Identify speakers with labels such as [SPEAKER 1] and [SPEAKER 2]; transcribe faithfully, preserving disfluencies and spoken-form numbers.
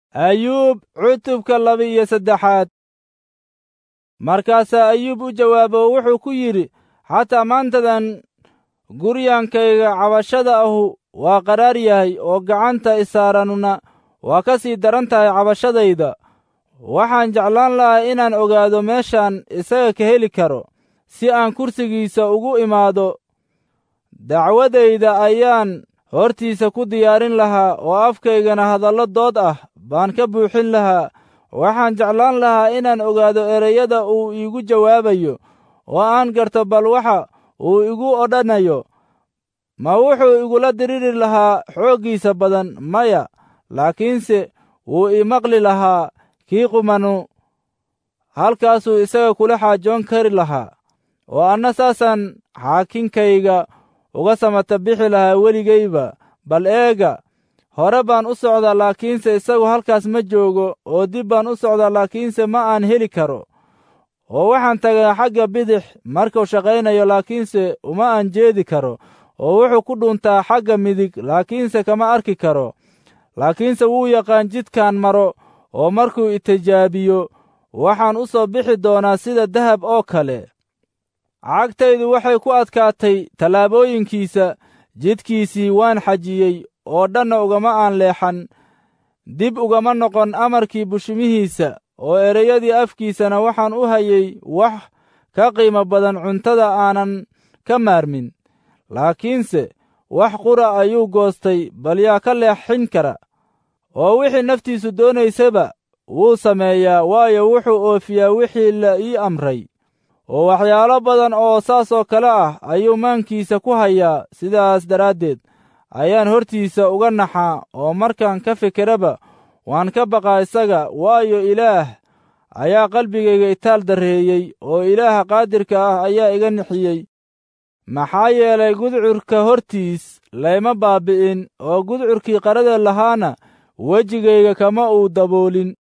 [SPEAKER 1] ayuub cutubka laba-iyo saddexaad. markaasaa ayuub u jawaabo wuxuu ku yidhi, xataa maantadan guryankayga cabashada ahu waa qaraar yahay, oo gacanta isaaranuna waa ka sii daran tahay cabashadayda. waxaan jeclaan lahaa inaan ogaado meeshaan isaga ka heli karo, si aan kursigiisa ugu imaado. dacwadayda ayaan hortiisa ku diyaarin lahaa, oo afkaygana hadallo dood ah baan ka buuxin lahaa. waxaan jeclaan lahaa inaan ogaado ereyada uu iigu jawaabayo, oo aan garto bal waxa uu igu odhanayo. ma wuxuu igula diriri lahaa xooggiisa badan? maya, laakiinse wuu ii maqli lahaa. kii qumanu halkaasuu isaga kula xaajoon kari lahaa, oo anna saasaan xaakinkayga uga samata bixi lahaa weligayba. bal eega, hore baan u socdaa, laakiinse isagu halkaas ma joogo, oo dib baan u socdaa, laakiinse ma aan heli karo. oo waxaan tagaa xagga bidix markuu shaqaynayo, laakiinse uma aan jeedi karo. oo wuxuu ku dhuntaa xagga midig, laakiinse kama arki karo. laakiinse wuu yaqaan jidkaan maro, oo markuu itijaabiyo waxaan u soo bixi doonaa sida dahab oo kale. cagtaydu waxay ku adkaatay tallaabooyinkiisa, jidkiisii waan xajiyey, oo dhanna ugama aan leexan. dib ugama noqon amarkii bushimihiisa, oo ereyadii afkiisana waxaan u hayay wax ka qiimo badan cuntada aanan ka maarmin. laakiinse wax qura ayuu goostay, bal yaa ka leexin kara? oo wixii naftiisu doonaysaba wuu sameeyaa, waayo wuxuu oofiyaa wixii la ii amray. oo waxyaalo badan oo saasoo kale ah ayuu maankiisa ku hayaa. sidaas daraaddeed ayaan hortiisa uga naxaa, oo markaan ka fekeraba waan ka baqaa isaga. waayo ilaah ayaa qalbigayga itaal darreeyey, oo ilaaha qaadirka ah ayaa iga nixiyey. maxaa yeelay gudcurka hortiis layma baabbi'in, oo gudcurkii qarada lahaana wejigayga kama uu daboolin.